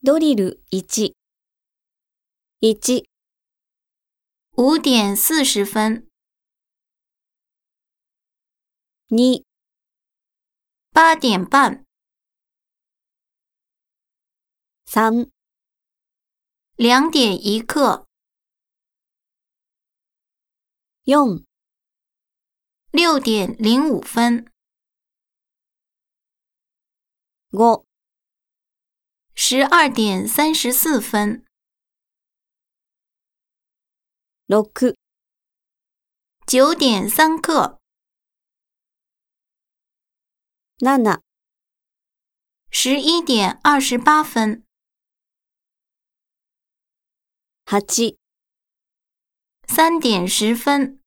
ドリル1、1、 5点40分、 2、 8点半、 3、 2点1刻、 4、 6点05分、 5、 12点34分、 6、 9点3刻、 7、 11点28分、 8、 3点10分。